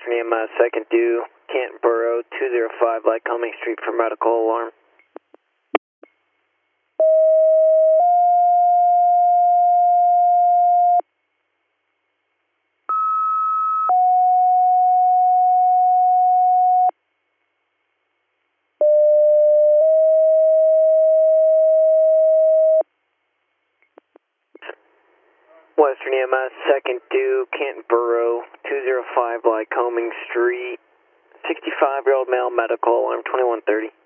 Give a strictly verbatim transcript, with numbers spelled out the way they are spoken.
Western E M S, second due, Canton Borough, two zero five Lycoming Street for medical alarm. Western E M S, second due, Canton Borough, two zero five Lycoming Street, sixty-five-year-old male, medical alarm, twenty-one thirty.